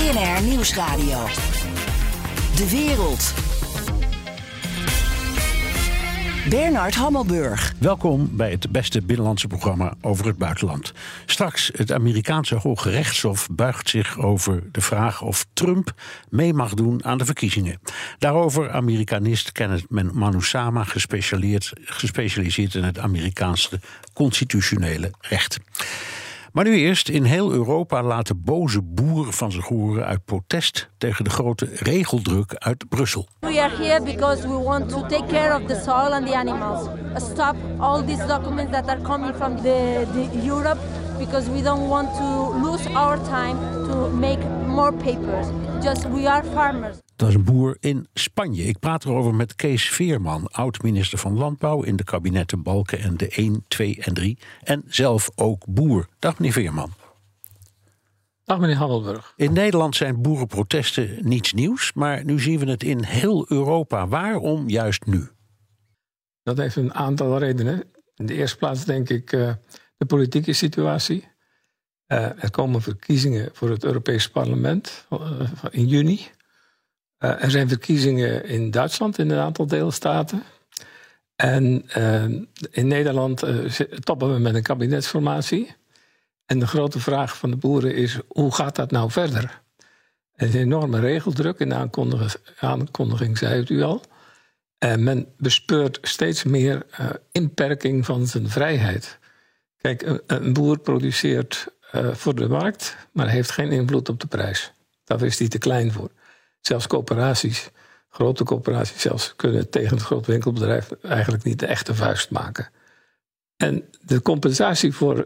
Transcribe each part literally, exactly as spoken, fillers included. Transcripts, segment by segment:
B N R Nieuwsradio. De wereld. Bernard Hammelburg. Welkom bij het beste binnenlandse programma over het buitenland. Straks, het Amerikaanse Hoge Rechtshof buigt zich over de vraag of Trump mee mag doen aan de verkiezingen. Daarover Amerikanist Kenneth Manusama, gespecialiseerd, gespecialiseerd in het Amerikaanse constitutionele recht. Maar nu eerst, in heel Europa laten boze boeren van zich horen uit protest tegen de grote regeldruk uit Brussel. We are here because we want to take care of the soil and the animals. Stop all these documents that are coming from the, the Europe because we don't want to lose our time to make more papers. Just we are farmers. Dat is een boer in Spanje. Ik praat erover met Kees Veerman, oud-minister van Landbouw in de kabinetten Balkenende één, twee en drie. En zelf ook boer. Dag meneer Veerman. Dag meneer Hammelburg. In Nederland zijn boerenprotesten niets nieuws, maar nu zien we het in heel Europa. Waarom juist nu? Dat heeft een aantal redenen. In de eerste plaats denk ik uh, de politieke situatie. Uh, er komen verkiezingen voor het Europees Parlement uh, in juni. Uh, er zijn verkiezingen in Duitsland in een aantal deelstaten. En uh, in Nederland uh, toppen we met een kabinetsformatie. En de grote vraag van de boeren is, hoe gaat dat nou verder? Er is een enorme regeldruk in de aankondiging, aankondiging zei het u al. En men bespeurt steeds meer uh, inperking van zijn vrijheid. Kijk, een, een boer produceert uh, voor de markt, maar heeft geen invloed op de prijs. Daar is hij te klein voor. Zelfs coöperaties, grote coöperaties zelfs, kunnen tegen het groot winkelbedrijf eigenlijk niet de echte vuist maken. En de compensatie voor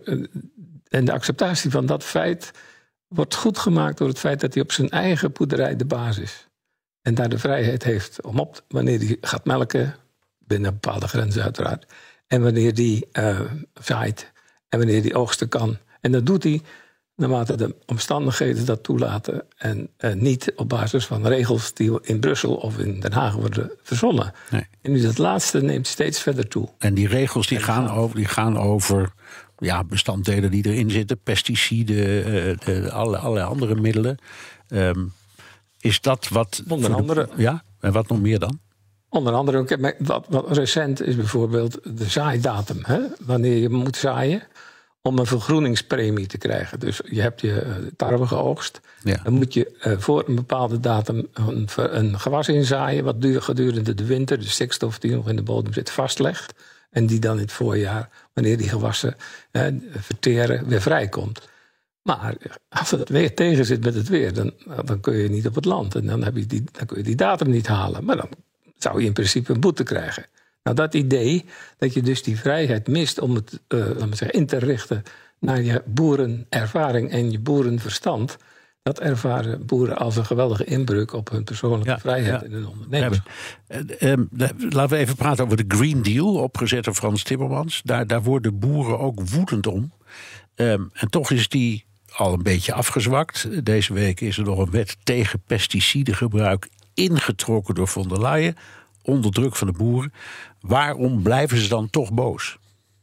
en de acceptatie van dat feit wordt goed gemaakt door het feit dat hij op zijn eigen boerderij de baas is. En daar de vrijheid heeft om op, wanneer hij gaat melken, binnen bepaalde grenzen uiteraard, en wanneer hij uh, zaait en wanneer hij oogsten kan. En dat doet hij naarmate de omstandigheden dat toelaten en uh, niet op basis van regels die in Brussel of in Den Haag worden verzonnen. Nee. En nu dat laatste neemt steeds verder toe. En die regels die gaan over, die gaan over ja, bestanddelen die erin zitten, pesticiden, uh, de, alle, alle andere middelen. Um, is dat wat... Onder andere. De, ja, en wat nog meer dan? Onder andere, wat, wat recent is bijvoorbeeld de zaaidatum. Hè? Wanneer je moet zaaien om een vergroeningspremie te krijgen. Dus je hebt je tarwe geoogst. Ja. Dan moet je uh, voor een bepaalde datum een, een gewas inzaaien, wat gedurende de winter de stikstof die nog in de bodem zit vastlegt. En die dan in het voorjaar, wanneer die gewassen uh, verteren, weer vrijkomt. Maar als het weer tegen zit met het weer, dan, dan kun je niet op het land. En dan, heb je die, dan kun je die datum niet halen. Maar dan zou je in principe een boete krijgen. Nou, dat idee dat je dus die vrijheid mist om het uh, laten we zeggen, in te richten naar je boerenervaring en je boerenverstand, dat ervaren boeren als een geweldige inbreuk op hun persoonlijke ja, vrijheid ja. in hun onderneming. Ja, uh, uh, laten we even praten over de Green Deal, opgezet door Frans Timmermans. Daar, daar worden boeren ook woedend om. Um, en toch is die al een beetje afgezwakt. Deze week is er nog een wet tegen pesticidengebruik ingetrokken door von der Leyen, onder druk van de boeren. Waarom blijven ze dan toch boos?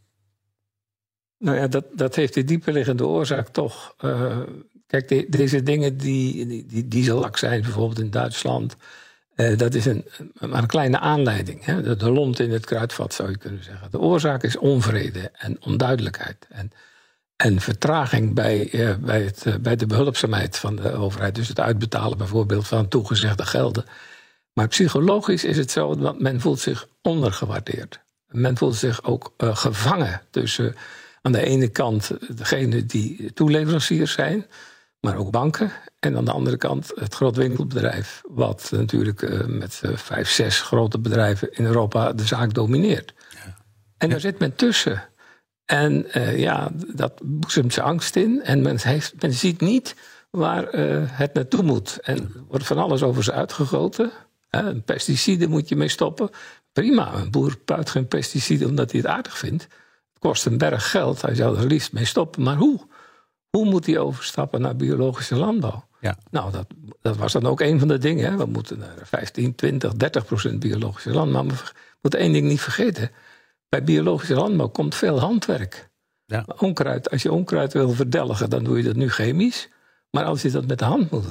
Nou ja, dat, dat heeft de dieperliggende oorzaak toch. Uh, kijk, de, deze dingen die, die, die dieselak zijn, bijvoorbeeld in Duitsland, uh, dat is een, maar een kleine aanleiding. Hè? De, de lont in het kruidvat, zou je kunnen zeggen. De oorzaak is onvrede en onduidelijkheid. En, en vertraging bij, uh, bij, het, uh, bij de behulpzaamheid van de overheid. Dus het uitbetalen bijvoorbeeld van toegezegde gelden. Maar psychologisch is het zo dat men voelt zich ondergewaardeerd. Men voelt zich ook uh, gevangen tussen uh, aan de ene kant degene die toeleveranciers zijn, maar ook banken. En aan de andere kant het grootwinkelbedrijf, wat natuurlijk uh, met uh, vijf, zes grote bedrijven in Europa de zaak domineert. Ja. En daar zit men tussen. En uh, ja, dat boezemt zijn angst in. En men, heeft, men ziet niet waar uh, het naartoe moet. En er wordt van alles over ze uitgegoten. Uh, pesticiden moet je mee stoppen. Prima, een boer puit geen pesticiden omdat hij het aardig vindt. Het kost een berg geld, hij zou er liefst mee stoppen. Maar hoe? Hoe moet hij overstappen naar biologische landbouw? Ja. Nou, dat, dat was dan ook een van de dingen. Hè. We moeten naar vijftien, twintig, dertig procent biologische landbouw. Maar we moeten één ding niet vergeten. Bij biologische landbouw komt veel handwerk. Ja. Onkruid, als je onkruid wil verdelgen, dan doe je dat nu chemisch. Maar als je dat met de hand moet doen,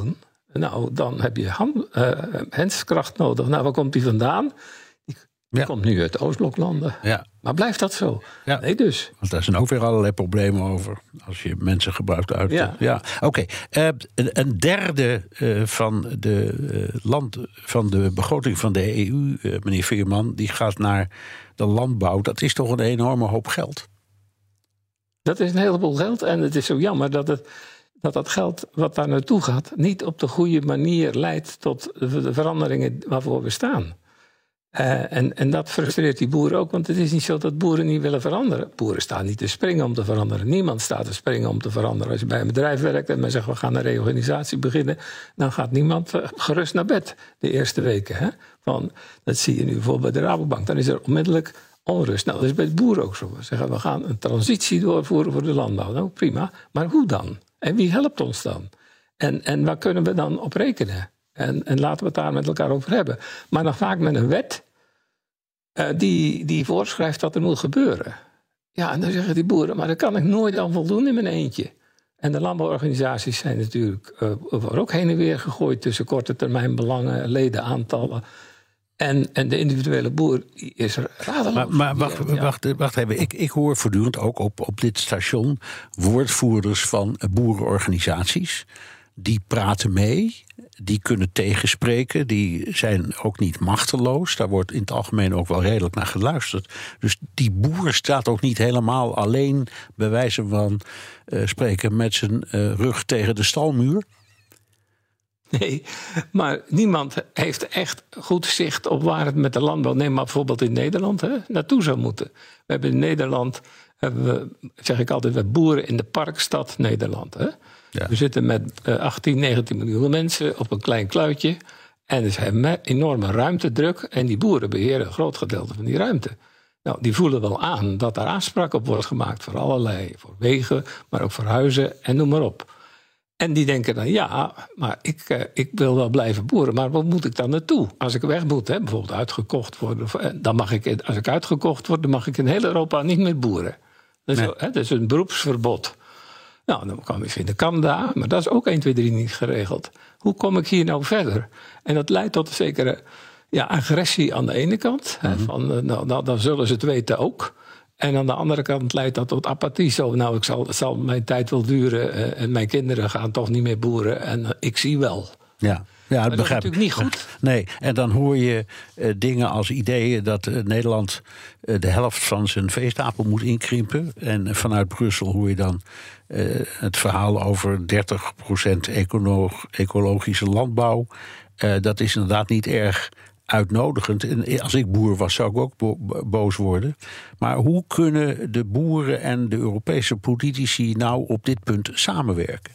Nou, dan heb je hand, uh, henskracht nodig. Nou, waar komt die vandaan? Die, die ja. komt nu uit de Oostbloklanden. Ja. Maar blijft dat zo? Ja. Nee dus. Want daar zijn ook weer allerlei problemen over. Als je mensen gebruikt uit... Ja. ja. Oké. Okay. Uh, een derde uh, van, de, uh, land, van de begroting van de E U, uh, meneer Veerman... die gaat naar de landbouw. Dat is toch een enorme hoop geld? Dat is een heleboel geld. En het is zo jammer dat het... dat dat geld wat daar naartoe gaat niet op de goede manier leidt tot de veranderingen waarvoor we staan. Uh, en, en dat frustreert die boeren ook, want het is niet zo dat boeren niet willen veranderen. Boeren staan niet te springen om te veranderen. Niemand staat te springen om te veranderen. Als je bij een bedrijf werkt en men zegt we gaan een reorganisatie beginnen, dan gaat niemand gerust naar bed de eerste weken. Hè? Van, dat zie je nu bijvoorbeeld bij de Rabobank. Dan is er onmiddellijk onrust. Nou, dat is bij de boeren ook zo. We zeggen we gaan een transitie doorvoeren voor de landbouw. Nou, prima. Maar hoe dan? En wie helpt ons dan? En, en waar kunnen we dan op rekenen? En, en laten we het daar met elkaar over hebben. Maar dan vaak met een wet uh, die, die voorschrijft wat er moet gebeuren. Ja, en dan zeggen die boeren, maar dat kan ik nooit aan voldoen in mijn eentje. En de landbouworganisaties zijn natuurlijk uh, worden ook heen en weer gegooid tussen korte termijn belangen, ledenaantallen. En, en de individuele boer is er radeloos. Maar, maar wacht, ja. wacht, wacht even. Ik, ik hoor voortdurend ook op, op dit station woordvoerders van boerenorganisaties. Die praten mee, die kunnen tegenspreken, die zijn ook niet machteloos. Daar wordt in het algemeen ook wel redelijk naar geluisterd. Dus die boer staat ook niet helemaal alleen, bij wijze van uh, spreken, met zijn uh, rug tegen de stalmuur. Nee, maar niemand heeft echt goed zicht op waar het met de landbouw, neem maar bijvoorbeeld in Nederland, hè, naartoe zou moeten. We hebben in Nederland, hebben we, zeg ik altijd, we boeren in de parkstad Nederland. Hè. Ja. We zitten met uh, achttien, negentien miljoen mensen op een klein kluitje. En er is een enorme ruimtedruk. En die boeren beheren een groot gedeelte van die ruimte. Nou, die voelen wel aan dat daar afspraak op wordt gemaakt voor allerlei, voor wegen, maar ook voor huizen en noem maar op. En die denken dan, ja, maar ik, uh, ik wil wel blijven boeren, maar waar moet ik dan naartoe? Als ik weg moet, hè, bijvoorbeeld uitgekocht worden, dan mag ik, als ik uitgekocht word, dan mag ik in heel Europa niet meer boeren. Dat is, nee. hè, dat is een beroepsverbod. Nou, dan kan misschien de Canada, maar dat is ook één, twee, drie niet geregeld. Hoe kom ik hier nou verder? En dat leidt tot een zekere ja, agressie aan de ene kant. Mm-hmm. Hè, van, nou, nou, dan zullen ze het weten ook. En aan de andere kant leidt dat tot apathie. Zo, nou, ik zal, het zal mijn tijd wel duren uh, en mijn kinderen gaan toch niet meer boeren. En uh, ik zie wel. Ja. Ja, dat, dat is natuurlijk niet goed. Nee, en dan hoor je uh, dingen als ideeën dat uh, Nederland uh, de helft van zijn veestapel moet inkrimpen. En uh, vanuit Brussel hoor je dan uh, het verhaal over dertig procent ecolo- ecologische landbouw. Uh, dat is inderdaad niet erg uitnodigend. En als ik boer was, zou ik ook bo- boos worden. Maar hoe kunnen de boeren en de Europese politici nou op dit punt samenwerken?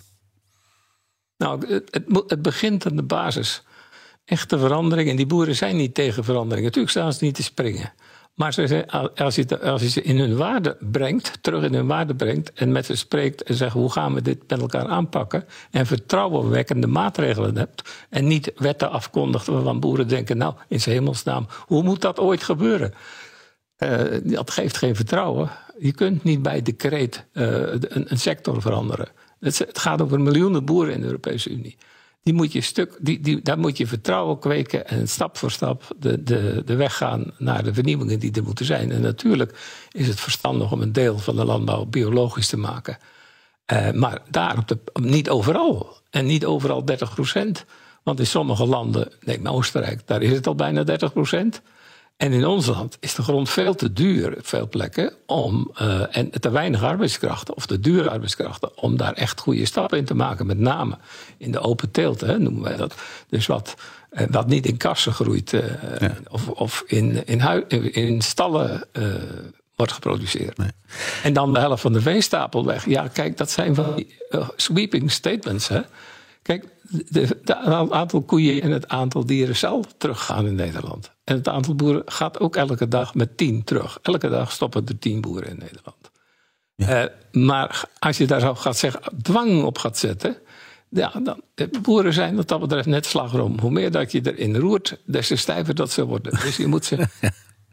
Nou, het, het, het begint aan de basis. Echte verandering. En die boeren zijn niet tegen verandering. Natuurlijk staan ze niet te springen. Maar ze zijn, als, je, als je ze in hun waarde brengt, terug in hun waarde brengt, en met ze spreekt en zegt hoe gaan we dit met elkaar aanpakken, en vertrouwenwekkende maatregelen hebt, en niet wetten afkondigt waarvan boeren denken, nou, in zijn hemelsnaam, hoe moet dat ooit gebeuren? Uh, dat geeft geen vertrouwen. Je kunt niet bij decreet uh, een, een sector veranderen. Het, het gaat over miljoenen boeren in de Europese Unie. Die moet je stuk, die, die, daar moet je vertrouwen kweken en stap voor stap de, de, de weg gaan naar de vernieuwingen die er moeten zijn. En natuurlijk is het verstandig om een deel van de landbouw biologisch te maken. Uh, maar daar op de, niet overal. En niet overal dertig procent. Want in sommige landen, neem Oostenrijk, daar is het al bijna dertig procent. En in ons land is de grond veel te duur op veel plekken om, uh, en te weinig arbeidskrachten of te dure arbeidskrachten om daar echt goede stappen in te maken. Met name in de open teelt, hè, noemen wij dat. Dus wat, uh, wat niet in kassen groeit uh, ja. of, of in, in, hui, in stallen uh, wordt geproduceerd. Nee. En dan de helft van de veestapel weg. Ja, kijk, dat zijn van die uh, sweeping statements. Hè. Kijk, het aantal koeien en het aantal dieren zal teruggaan in Nederland. En het aantal boeren gaat ook elke dag met tien terug. Elke dag stoppen er tien boeren in Nederland. Ja. Uh, maar als je daar zo gaat zeggen, dwang op gaat zetten, ja, dan, boeren zijn wat dat betreft net slagroom. Hoe meer dat je erin roert, des te stijver dat ze worden. Dus je moet ze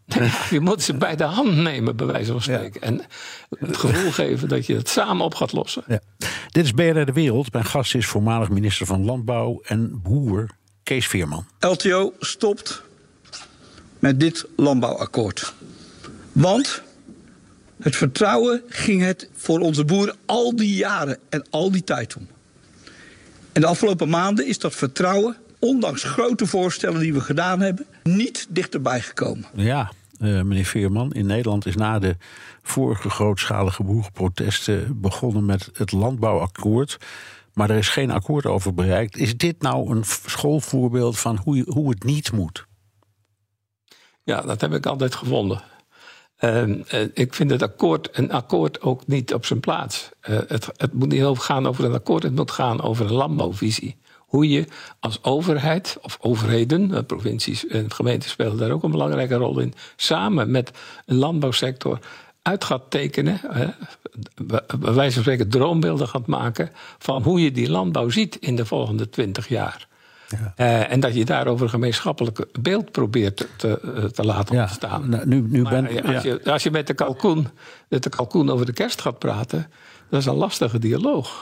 Ja, je moet ze bij de hand nemen, bij wijze van spreken. Ja. En het gevoel geven dat je het samen op gaat lossen. Ja. Dit is B N R De Wereld. Mijn gast is voormalig minister van Landbouw en boer Kees Veerman. L T O stopt met dit landbouwakkoord. Want het vertrouwen ging het voor onze boeren al die jaren en al die tijd om. En de afgelopen maanden is dat vertrouwen, ondanks grote voorstellen die we gedaan hebben, niet dichterbij gekomen. Ja, uh, meneer Veerman, in Nederland is na de vorige grootschalige boerenprotesten begonnen met het landbouwakkoord. Maar er is geen akkoord over bereikt. Is dit nou een schoolvoorbeeld van hoe, je, hoe het niet moet? Ja, dat heb ik altijd gevonden. Uh, uh, ik vind het akkoord, een akkoord ook niet op zijn plaats. Uh, het, het moet niet gaan over een akkoord, het moet gaan over een landbouwvisie. Hoe je als overheid, of overheden, provincies en gemeenten spelen daar ook een belangrijke rol in, samen met een landbouwsector uit gaat tekenen, hè, bij wijze van spreken droombeelden gaat maken van hoe je die landbouw ziet in de volgende twintig jaar. Ja. Uh, en dat je daarover een gemeenschappelijk beeld probeert te, te, te laten ja, ontstaan. Nou, nu, nu ben, ja. als, je, als je met de kalkoen, met de kalkoen over de kerst gaat praten, dat is een lastige dialoog.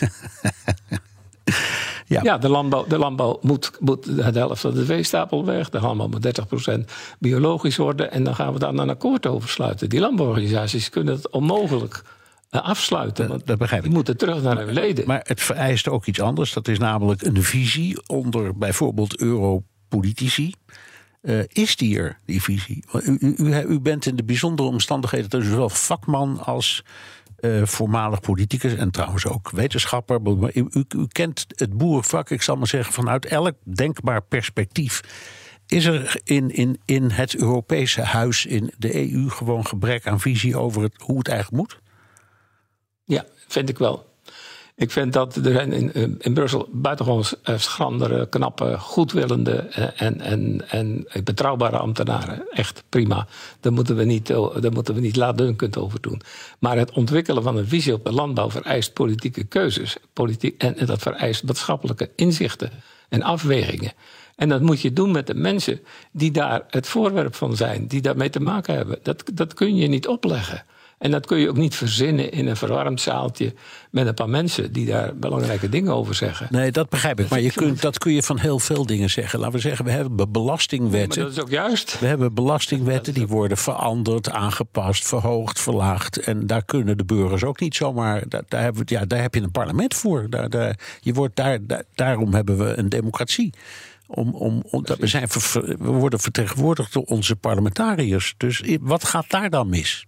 Ja, ja de, landbouw, de landbouw moet, moet de helft van de veestapel weg. De landbouw moet dertig procent biologisch worden. En dan gaan we daar een akkoord over sluiten. Die landbouworganisaties kunnen het onmogelijk afsluiten. Want dat begrijp ik. Die moeten terug naar hun leden. Maar het vereist ook iets anders. Dat is namelijk een visie onder bijvoorbeeld europolitici. Uh, is die er, die visie? U, u, u bent in de bijzondere omstandigheden dus zowel vakman als Uh, voormalig politicus en trouwens ook wetenschapper. U, u, u kent het boerenvak, ik zal maar zeggen, vanuit elk denkbaar perspectief. Is er in, in, in het Europese huis, in de E U, gewoon gebrek aan visie over het, hoe het eigenlijk moet? Ja, vind ik wel. Ik vind dat er in, in Brussel buitengewoon schrandere, knappe, goedwillende en, en, en betrouwbare ambtenaren. Echt prima. Daar moeten we niet, daar moeten we niet laatdunkend over doen. Maar het ontwikkelen van een visie op de landbouw vereist politieke keuzes. Politiek, en dat vereist maatschappelijke inzichten en afwegingen. En dat moet je doen met de mensen die daar het voorwerp van zijn, die daarmee te maken hebben. Dat, dat kun je niet opleggen. En dat kun je ook niet verzinnen in een verwarmd zaaltje met een paar mensen die daar belangrijke dingen over zeggen. Nee, dat begrijp ik. Maar je kunt, dat kun je van heel veel dingen zeggen. Laten we zeggen, we hebben belastingwetten. Maar dat is ook juist. We hebben belastingwetten die worden veranderd, aangepast, verhoogd, verlaagd. En daar kunnen de burgers ook niet zomaar. Daar, daar, hebben we, ja, daar heb je een parlement voor. Daar, daar, je wordt daar, daar, daarom hebben we een democratie. Om, om, om, we, zijn, we worden vertegenwoordigd door onze parlementariërs. Dus wat gaat daar dan mis?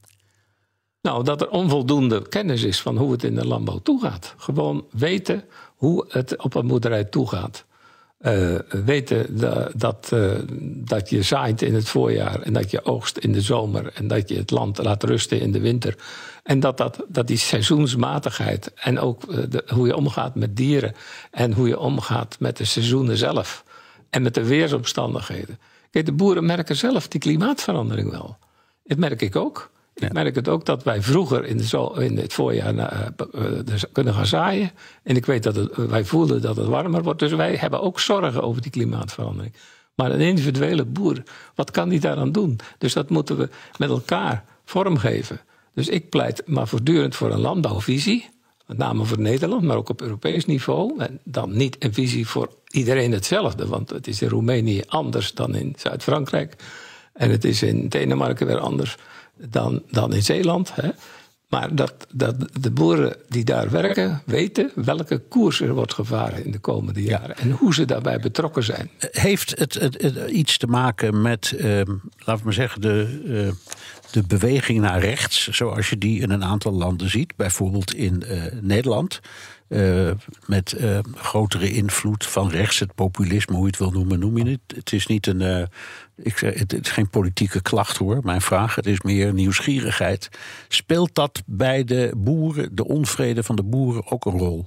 Nou, dat er onvoldoende kennis is van hoe het in de landbouw toegaat. Gewoon weten hoe het op een boerderij toegaat. Uh, weten da, dat, uh, dat je zaait in het voorjaar en dat je oogst in de zomer en dat je het land laat rusten in de winter. En dat, dat, dat die seizoensmatigheid en ook uh, de, hoe je omgaat met dieren en hoe je omgaat met de seizoenen zelf en met de weersomstandigheden. Kijk, de boeren merken zelf die klimaatverandering wel. Dat merk ik ook. Ik ja. merk het ook dat wij vroeger in, de zo, in het voorjaar uh, uh, dus kunnen gaan zaaien. En ik weet dat het, uh, wij voelen dat het warmer wordt. Dus wij hebben ook zorgen over die klimaatverandering. Maar een individuele boer, wat kan die daaraan doen? Dus dat moeten we met elkaar vormgeven. Dus ik pleit maar voortdurend voor een landbouwvisie. Met name voor Nederland, maar ook op Europees niveau. En dan niet een visie voor iedereen hetzelfde. Want het is in Roemenië anders dan in Zuid-Frankrijk. En het is in Denemarken weer anders dan, dan in Zeeland. Hè. Maar dat, dat de boeren die daar werken weten welke koers er wordt gevaren in de komende jaren. Ja. En hoe ze daarbij betrokken zijn. Heeft het, het, het iets te maken met, uh, laten we maar zeggen, de, uh, de beweging naar rechts, zoals je die in een aantal landen ziet, bijvoorbeeld in uh, Nederland, uh, met uh, grotere invloed van rechts, het populisme, hoe je het wil noemen, noem je het. Het is niet een, uh, ik zeg, het is geen politieke klacht hoor, mijn vraag, het is meer nieuwsgierigheid. Speelt dat bij de boeren, de onvrede van de boeren, ook een rol?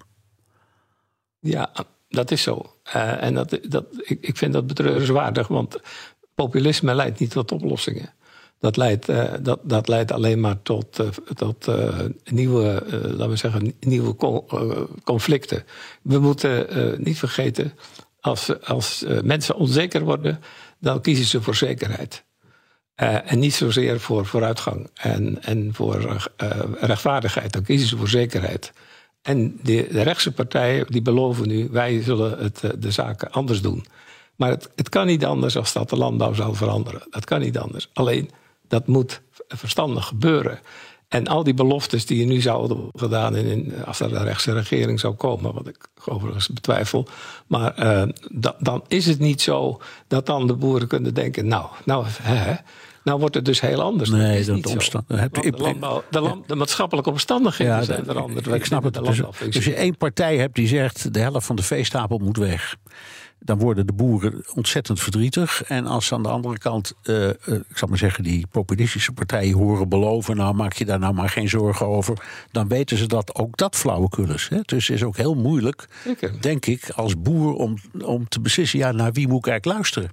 Ja, dat is zo. Uh, en dat, dat, ik, ik vind dat betreurenswaardig, want populisme leidt niet tot oplossingen. Dat leidt, uh, dat, dat leidt alleen maar tot, uh, tot uh, nieuwe, uh, laten we zeggen, nieuwe co- uh, conflicten. We moeten uh, niet vergeten, als, als uh, mensen onzeker worden, dan kiezen ze voor zekerheid. Uh, en niet zozeer voor vooruitgang en, en voor uh, rechtvaardigheid. Dan kiezen ze voor zekerheid. En de, de rechtse partijen die beloven nu, wij zullen het, de zaken anders doen. Maar het, het kan niet anders als dat de landbouw zal veranderen. Dat kan niet anders. Alleen, dat moet verstandig gebeuren. En al die beloftes die je nu zouden hebben gedaan, in, als er een rechtse regering zou komen, wat ik overigens betwijfel, maar uh, da, dan is het niet zo dat dan de boeren kunnen denken, nou, nou, hè, nou wordt het dus heel anders. Nee, dat dat niet omstand, zo. heb je, de, landbouw, de, land, de maatschappelijke omstandigheden ja, zijn veranderd. Ik snap het. Dus, dus je één partij hebt die zegt, de helft van de veestapel moet weg. Dan worden de boeren ontzettend verdrietig. En als aan de andere kant, uh, uh, ik zal maar zeggen, die populistische partijen horen beloven, nou maak je daar nou maar geen zorgen over, dan weten ze dat ook dat flauwekul is. Hè? Dus het is ook heel moeilijk, Zeker. denk ik, als boer om, om te beslissen, ja, naar wie moet ik eigenlijk luisteren?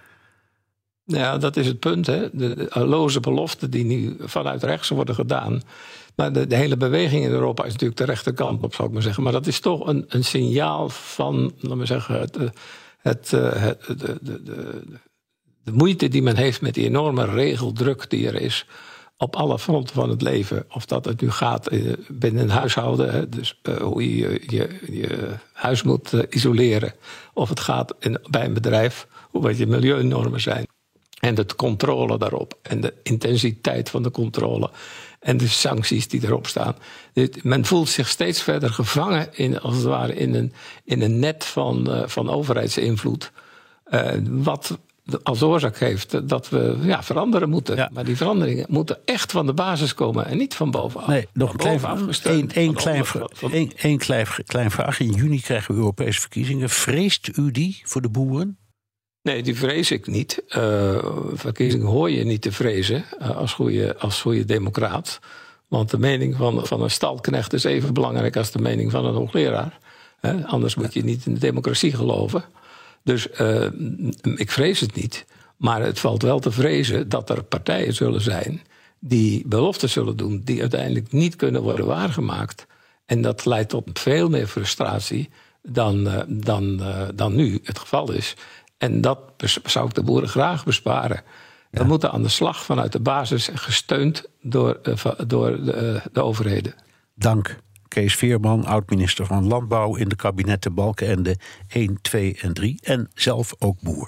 Ja, dat is het punt. Hè? De, de loze beloften die nu vanuit rechts worden gedaan. Maar de, de hele beweging in Europa is natuurlijk de rechterkant op, zou ik maar zeggen. Maar dat is toch een, een signaal van, laten we zeggen, het, het, het, de, de, de, de moeite die men heeft met die enorme regeldruk die er is op alle fronten van het leven. Of dat het nu gaat binnen een huishouden, hè, dus uh, hoe je je, je huis moet uh, isoleren. Of het gaat in, bij een bedrijf, hoe wat je milieunormen zijn. En de controle daarop. En de intensiteit van de controle. En de sancties die erop staan. Men voelt zich steeds verder gevangen in, als het ware, in een, in een net van, uh, van overheidsinvloed. Uh, wat als oorzaak heeft dat we ja, veranderen moeten. Ja. Maar die veranderingen moeten echt van de basis komen en niet van bovenaf. Nee, nog een klein, een, een klein, van, een, een klein, klein vraag. In juni krijgen we Europese verkiezingen. Vreest u die voor de boeren? Nee, die vrees ik niet. Uh, verkiezingen hoor je niet te vrezen uh, als goede, als goede democraat. Want de mening van, van een stalknecht is even belangrijk als de mening van een hoogleraar. Uh, anders moet je niet in de democratie geloven. Dus uh, ik vrees het niet. Maar het valt wel te vrezen dat er partijen zullen zijn die beloften zullen doen die uiteindelijk niet kunnen worden waargemaakt. En dat leidt tot veel meer frustratie dan, uh, dan, uh, dan nu het geval is. En dat zou ik de boeren graag besparen. Ja. We moeten aan de slag vanuit de basis, gesteund door, uh, door de, uh, de overheden. Dank. Kees Veerman, oud-minister van Landbouw in de kabinetten Balkenende één, twee en drie. En zelf ook boer.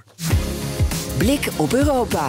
Blik op Europa.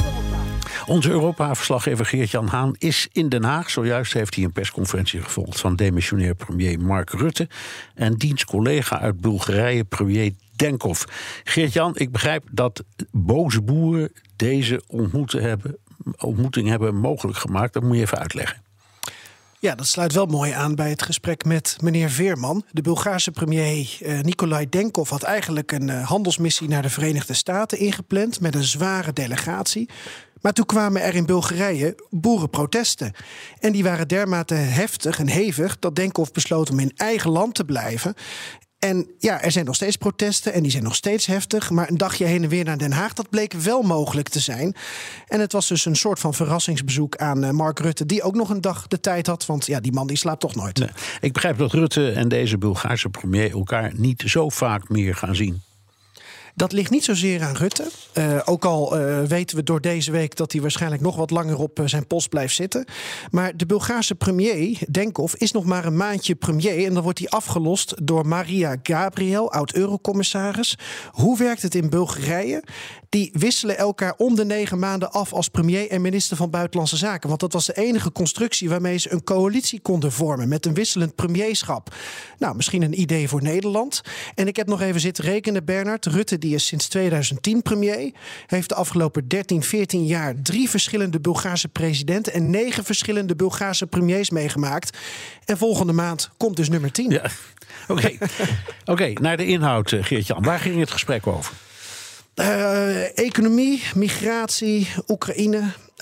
Onze Europa-verslaggever Geert-Jan Haan is in Den Haag. Zojuist heeft hij een persconferentie gevolgd van demissionair premier Mark Rutte en diens collega uit Bulgarije, premier Denkov. Geert-Jan, ik begrijp dat boze boeren deze ontmoeting hebben, ontmoeting hebben mogelijk gemaakt. Dat moet je even uitleggen. Ja, dat sluit wel mooi aan bij het gesprek met meneer Veerman. De Bulgaarse premier uh, Nicolae Denkov had eigenlijk een uh, handelsmissie naar de Verenigde Staten ingepland met een zware delegatie. Maar toen kwamen er in Bulgarije boerenprotesten. En die waren dermate heftig en hevig dat Denkov besloot om in eigen land te blijven. En ja, er zijn nog steeds protesten en die zijn nog steeds heftig. Maar een dagje heen en weer naar Den Haag, dat bleek wel mogelijk te zijn. En het was dus een soort van verrassingsbezoek aan Mark Rutte, die ook nog een dag de tijd had. Want ja, die man die slaapt toch nooit. Nee, ik begrijp dat Rutte en deze Bulgaarse premier elkaar niet zo vaak meer gaan zien. Dat ligt niet zozeer aan Rutte. Uh, ook al uh, weten we door deze week dat hij waarschijnlijk nog wat langer op uh, zijn post blijft zitten. Maar de Bulgaarse premier, Denkov, is nog maar een maandje premier. En dan wordt hij afgelost door Maria Gabriel, oud-eurocommissaris. Hoe werkt het in Bulgarije? Die wisselen elkaar om de negen maanden af als premier en minister van Buitenlandse Zaken. Want dat was de enige constructie waarmee ze een coalitie konden vormen met een wisselend premierschap. Nou, misschien een idee voor Nederland. En ik heb nog even zitten rekenen, Bernard. Rutte, die is sinds tweeduizend tien premier. Heeft de afgelopen dertien, veertien jaar drie verschillende Bulgaarse presidenten en negen verschillende Bulgaarse premiers meegemaakt. En volgende maand komt dus nummer tien. Ja. Oké, okay. okay, naar de inhoud, Geert-Jan. Waar ging het gesprek over? Uh, economie, migratie, Oekraïne.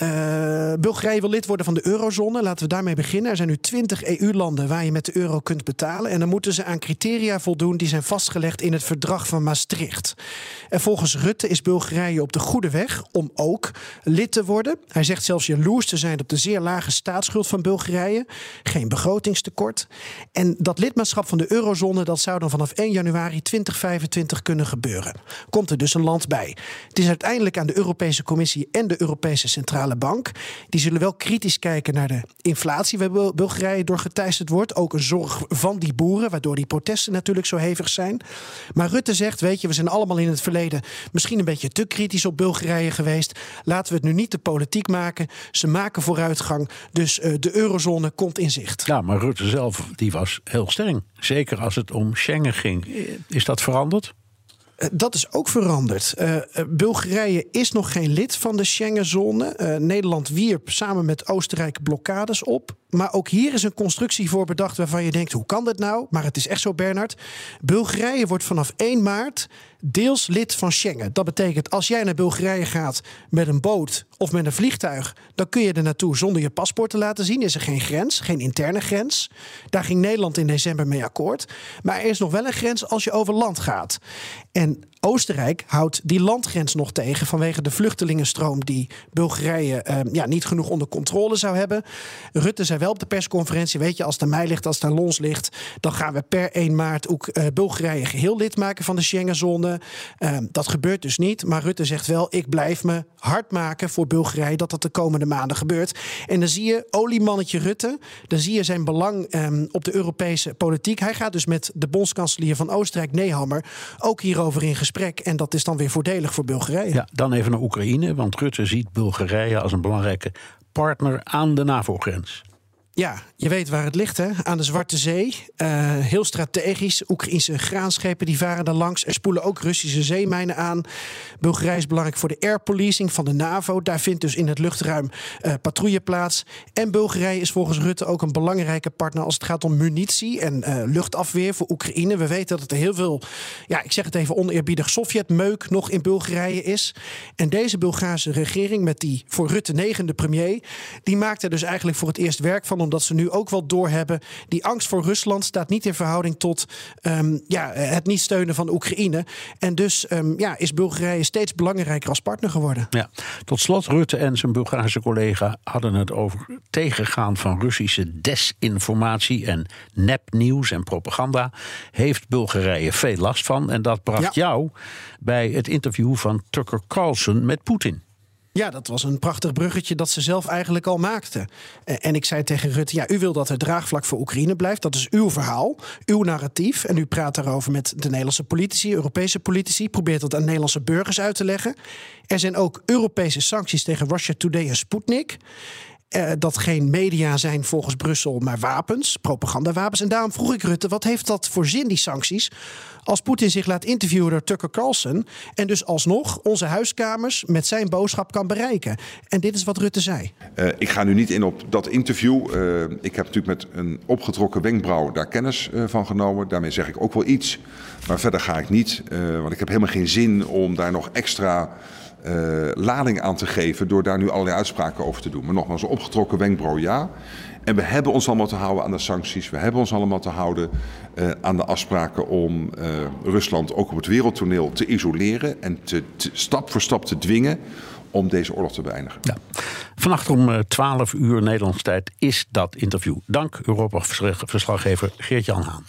Uh, Bulgarije wil lid worden van de eurozone. Laten we daarmee beginnen. Er zijn nu twintig E U-landen waar je met de euro kunt betalen. En dan moeten ze aan criteria voldoen die zijn vastgelegd in het verdrag van Maastricht. En volgens Rutte is Bulgarije op de goede weg om ook lid te worden. Hij zegt zelfs jaloers te zijn op de zeer lage staatsschuld van Bulgarije. Geen begrotingstekort. En dat lidmaatschap van de eurozone, dat zou dan vanaf één januari tweeduizend vijfentwintig kunnen gebeuren. Komt er dus een land bij. Het is uiteindelijk aan de Europese Commissie en de Europese Centrale Bank. Die zullen wel kritisch kijken naar de inflatie waar Bulgarije door geteisterd wordt. Ook een zorg van die boeren, waardoor die protesten natuurlijk zo hevig zijn. Maar Rutte zegt, weet je, we zijn allemaal in het verleden misschien een beetje te kritisch op Bulgarije geweest. Laten we het nu niet te politiek maken. Ze maken vooruitgang, dus uh, de eurozone komt in zicht. Ja, maar Rutte zelf die was heel streng. Zeker als het om Schengen ging. Is dat veranderd? Dat is ook veranderd. Uh, Bulgarije is nog geen lid van de Schengenzone. Uh, Nederland wierp samen met Oostenrijk blokkades op. Maar ook hier is een constructie voor bedacht waarvan je denkt, hoe kan dit nou? Maar het is echt zo, Bernard. Bulgarije wordt vanaf één maart deels lid van Schengen. Dat betekent, als jij naar Bulgarije gaat met een boot of met een vliegtuig, dan kun je er naartoe zonder je paspoort te laten zien. Is er geen grens, geen interne grens. Daar ging Nederland in december mee akkoord. Maar er is nog wel een grens als je over land gaat. En Oostenrijk houdt die landgrens nog tegen vanwege de vluchtelingenstroom die Bulgarije eh, ja, niet genoeg onder controle zou hebben. Rutte zei wel op de persconferentie, weet je, als het aan mij ligt, als het aan ons ligt, dan gaan we per één maart ook uh, Bulgarije geheel lid maken van de Schengenzone. Uh, dat gebeurt dus niet, maar Rutte zegt wel, ik blijf me hard maken voor Bulgarije dat dat de komende maanden gebeurt. En dan zie je oliemannetje Rutte, dan zie je zijn belang um, op de Europese politiek. Hij gaat dus met de bondskanselier van Oostenrijk, Nehammer, ook hierover in gesprek. En dat is dan weer voordelig voor Bulgarije. Ja, dan even naar Oekraïne, want Rutte ziet Bulgarije als een belangrijke partner aan de NAVO-grens. Ja, je weet waar het ligt, hè? Aan de Zwarte Zee. Uh, heel strategisch. Oekraïnse graanschepen die varen daar langs. Er spoelen ook Russische zeemijnen aan. Bulgarije is belangrijk voor de air policing van de NAVO. Daar vindt dus in het luchtruim uh, patrouille plaats. En Bulgarije is volgens Rutte ook een belangrijke partner als het gaat om munitie en uh, luchtafweer voor Oekraïne. We weten dat er heel veel, ja, ik zeg het even oneerbiedig, Sovjetmeuk nog in Bulgarije is. En deze Bulgaarse regering met die voor Rutte negende premier, die maakt er dus eigenlijk voor het eerst werk van, omdat ze nu ook wel doorhebben, die angst voor Rusland staat niet in verhouding tot um, ja, het niet steunen van Oekraïne. En dus um, ja, is Bulgarije steeds belangrijker als partner geworden. Ja. Tot slot, Rutte en zijn Bulgaarse collega hadden het over tegengaan van Russische desinformatie en nepnieuws en propaganda. Heeft Bulgarije veel last van. En dat bracht ja. jou bij het interview van Tucker Carlson met Poetin. Ja, dat was een prachtig bruggetje dat ze zelf eigenlijk al maakten. En ik zei tegen Rutte, ja, u wil dat er draagvlak voor Oekraïne blijft. Dat is uw verhaal, uw narratief. En u praat daarover met de Nederlandse politici, Europese politici. Probeert dat aan Nederlandse burgers uit te leggen. Er zijn ook Europese sancties tegen Russia Today en Sputnik. Uh, dat geen media zijn volgens Brussel, maar wapens, propagandawapens. En daarom vroeg ik Rutte, wat heeft dat voor zin, die sancties, als Poetin zich laat interviewen door Tucker Carlson en dus alsnog onze huiskamers met zijn boodschap kan bereiken. En dit is wat Rutte zei. Uh, ik ga nu niet in op dat interview. Uh, ik heb natuurlijk met een opgetrokken wenkbrauw daar kennis uh, van genomen. Daarmee zeg ik ook wel iets, maar verder ga ik niet. Uh, want ik heb helemaal geen zin om daar nog extra Uh, lading aan te geven door daar nu allerlei uitspraken over te doen. Maar nogmaals, een opgetrokken wenkbrauw ja. En we hebben ons allemaal te houden aan de sancties. We hebben ons allemaal te houden uh, aan de afspraken om uh, Rusland ook op het wereldtoneel te isoleren en te, te, stap voor stap te dwingen om deze oorlog te beëindigen. Ja. Vannacht om twaalf uur Nederlandse tijd is dat interview. Dank Europa-verslaggever Geert-Jan Haan.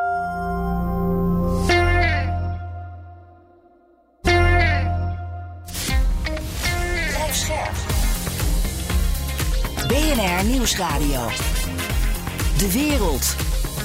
B N R Nieuwsradio. De wereld.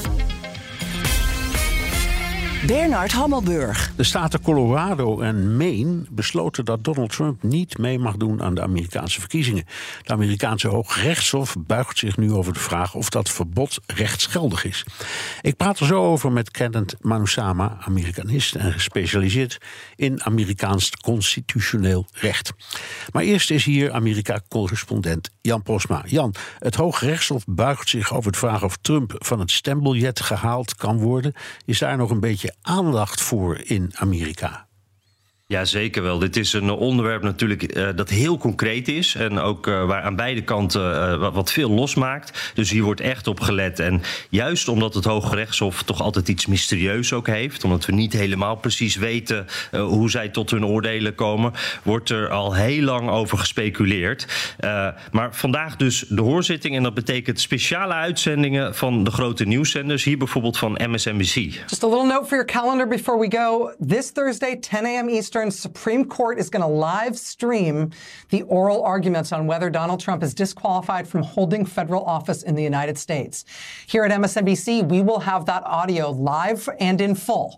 Bernard Hammelburg. De staten Colorado en Maine besloten dat Donald Trump niet mee mag doen aan de Amerikaanse verkiezingen. De Amerikaanse Hooggerechtshof buigt zich nu over de vraag of dat verbod rechtsgeldig is. Ik praat er zo over met Kenneth Manusama, Amerikanist en gespecialiseerd in Amerikaans constitutioneel recht. Maar eerst is hier Amerika-correspondent Jan Posma. Jan, het Hooggerechtshof buigt zich over de vraag of Trump van het stembiljet gehaald kan worden. Is daar nog een beetje aandacht voor in Amerika? Ja, zeker wel. Dit is een onderwerp natuurlijk uh, dat heel concreet is. En ook uh, waar aan beide kanten uh, wat veel losmaakt. Dus hier wordt echt op gelet. En juist omdat het Hoge Rechtshof toch altijd iets mysterieus ook heeft. Omdat we niet helemaal precies weten uh, hoe zij tot hun oordelen komen. Wordt er al heel lang over gespeculeerd. Uh, maar vandaag dus de hoorzitting. En dat betekent speciale uitzendingen van de grote nieuwszenders. Hier bijvoorbeeld van M S N B C. Just a little note for your calendar before we go. This Thursday, ten a.m. Eastern. Supreme Court is going to live stream the oral arguments on whether Donald Trump is disqualified from holding federal office in the United States. Here at M S N B C, we will have that audio live and in full.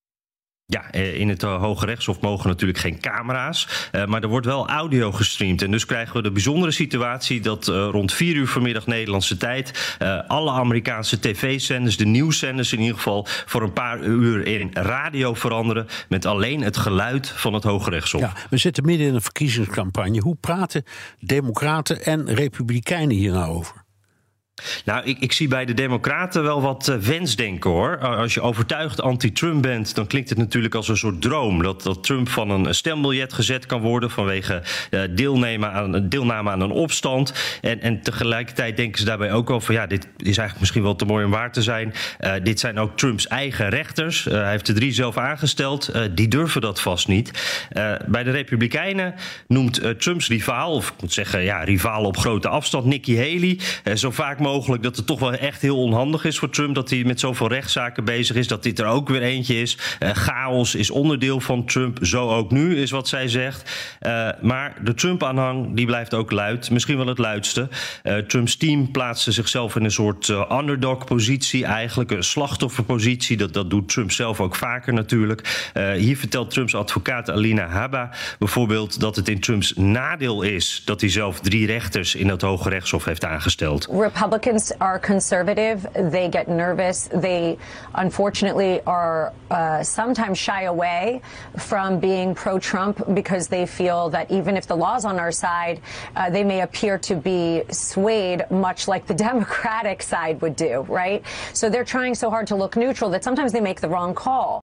Ja, in het Hoge Rechtshof mogen natuurlijk geen camera's, uh, maar er wordt wel audio gestreamd. En dus krijgen we de bijzondere situatie dat uh, rond vier uur vanmiddag Nederlandse tijd Uh, alle Amerikaanse tv-zenders, de nieuwszenders in ieder geval, voor een paar uur in radio veranderen met alleen het geluid van het Hoge Rechtshof. Ja, we zitten midden in een verkiezingscampagne. Hoe praten democraten en republikeinen hier nou over? Nou, ik, ik zie bij de democraten wel wat uh, wensdenken, hoor. Uh, als je overtuigd anti-Trump bent, dan klinkt het natuurlijk als een soort droom. Dat, dat Trump van een stembiljet gezet kan worden vanwege uh, deelname, aan, deelname aan een opstand. En, en tegelijkertijd denken ze daarbij ook al van ja, dit is eigenlijk misschien wel te mooi om waar te zijn. Uh, dit zijn ook Trumps eigen rechters. Uh, hij heeft er drie zelf aangesteld. Uh, die durven dat vast niet. Uh, bij de Republikeinen noemt uh, Trumps rivaal, of ik moet zeggen ja, rivaal op grote afstand, Nikki Haley, uh, zo vaak mogelijk dat het toch wel echt heel onhandig is voor Trump dat hij met zoveel rechtszaken bezig is, dat dit er ook weer eentje is. Uh, chaos is onderdeel van Trump, zo ook nu, is wat zij zegt. Uh, maar de Trump-aanhang die blijft ook luid, misschien wel het luidste. Uh, Trumps team plaatste zichzelf in een soort uh, underdog-positie, eigenlijk een slachtofferpositie. Dat, dat doet Trump zelf ook vaker natuurlijk. Uh, hier vertelt Trumps advocaat Alina Habba bijvoorbeeld dat het in Trumps nadeel is dat hij zelf drie rechters in het Hoge Rechtshof heeft aangesteld. Republicans are conservative. They get nervous. They unfortunately are uh, sometimes shy away from being pro-Trump because they feel that even if the law's on our side, uh, they may appear to be swayed much like the Democratic side would do, right? So they're trying so hard to look neutral that sometimes they make the wrong call.